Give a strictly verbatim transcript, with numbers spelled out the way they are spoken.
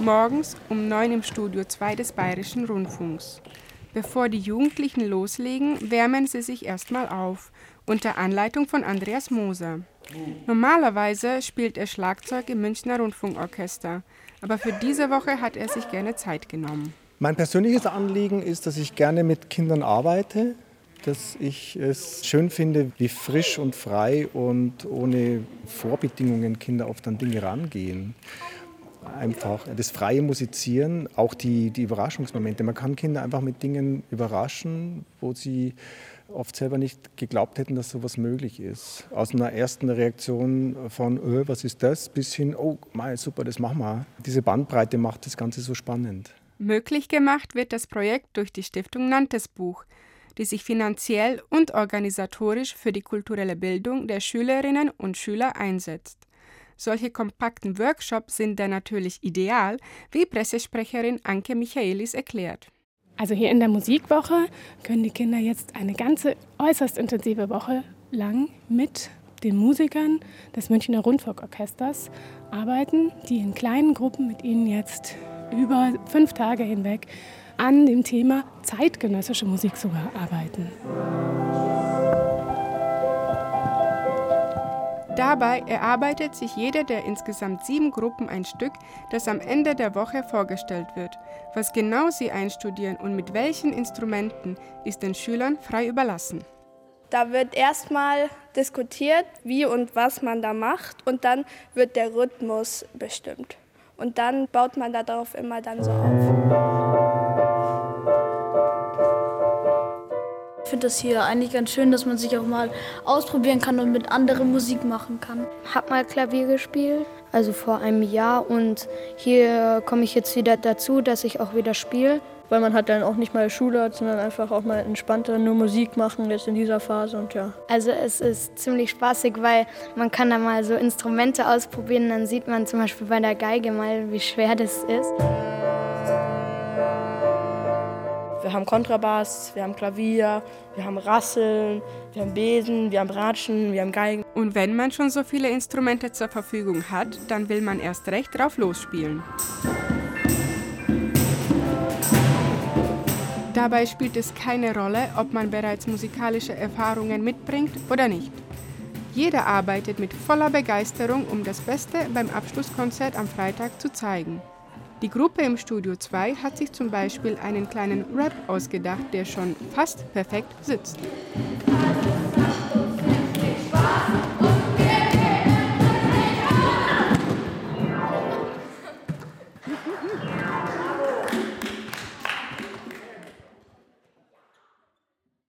morgens um neun im Studio zwei des Bayerischen Rundfunks. Bevor die Jugendlichen loslegen, wärmen sie sich erstmal auf, unter Anleitung von Andreas Moser. Normalerweise spielt er Schlagzeug im Münchner Rundfunkorchester, aber für diese Woche hat er sich gerne Zeit genommen. Mein persönliches Anliegen ist, dass ich gerne mit Kindern arbeite, dass ich es schön finde, wie frisch und frei und ohne Vorbedingungen Kinder oft an Dinge rangehen. Einfach das freie Musizieren, auch die, die Überraschungsmomente. Man kann Kinder einfach mit Dingen überraschen, wo sie oft selber nicht geglaubt hätten, dass sowas möglich ist. Aus einer ersten Reaktion von, öh, was ist das, bis hin, oh, mei, super, das machen wir. Diese Bandbreite macht das Ganze so spannend. Möglich gemacht wird das Projekt durch die Stiftung Nantes Buch, die sich finanziell und organisatorisch für die kulturelle Bildung der Schülerinnen und Schüler einsetzt. Solche kompakten Workshops sind dann natürlich ideal, wie Pressesprecherin Anke Michaelis erklärt. Also hier in der Musikwoche können die Kinder jetzt eine ganze äußerst intensive Woche lang mit den Musikern des Münchner Rundfunkorchesters arbeiten, die in kleinen Gruppen mit ihnen jetzt über fünf Tage hinweg an dem Thema zeitgenössische Musik sogar arbeiten. Dabei erarbeitet sich jede der insgesamt sieben Gruppen ein Stück, das am Ende der Woche vorgestellt wird. Was genau sie einstudieren und mit welchen Instrumenten, ist den Schülern frei überlassen. Da wird erstmal diskutiert, wie und was man da macht, und dann wird der Rhythmus bestimmt. Und dann baut man darauf immer dann so auf. Ich finde das hier eigentlich ganz schön, dass man sich auch mal ausprobieren kann und mit anderen Musik machen kann. Ich habe mal Klavier gespielt, also vor einem Jahr, und hier komme ich jetzt wieder dazu, dass ich auch wieder spiele. Weil man halt dann auch nicht mal Schule hat, sondern einfach auch mal entspannter nur Musik machen jetzt in dieser Phase und ja. Also es ist ziemlich spaßig, weil man kann da mal so Instrumente ausprobieren, dann sieht man zum Beispiel bei der Geige mal, wie schwer das ist. Wir haben Kontrabass, wir haben Klavier, wir haben Rasseln, wir haben Besen, wir haben Bratschen, wir haben Geigen. Und wenn man schon so viele Instrumente zur Verfügung hat, dann will man erst recht drauf losspielen. Dabei spielt es keine Rolle, ob man bereits musikalische Erfahrungen mitbringt oder nicht. Jeder arbeitet mit voller Begeisterung, um das Beste beim Abschlusskonzert am Freitag zu zeigen. Die Gruppe im Studio zwei hat sich zum Beispiel einen kleinen Rap ausgedacht, der schon fast perfekt sitzt.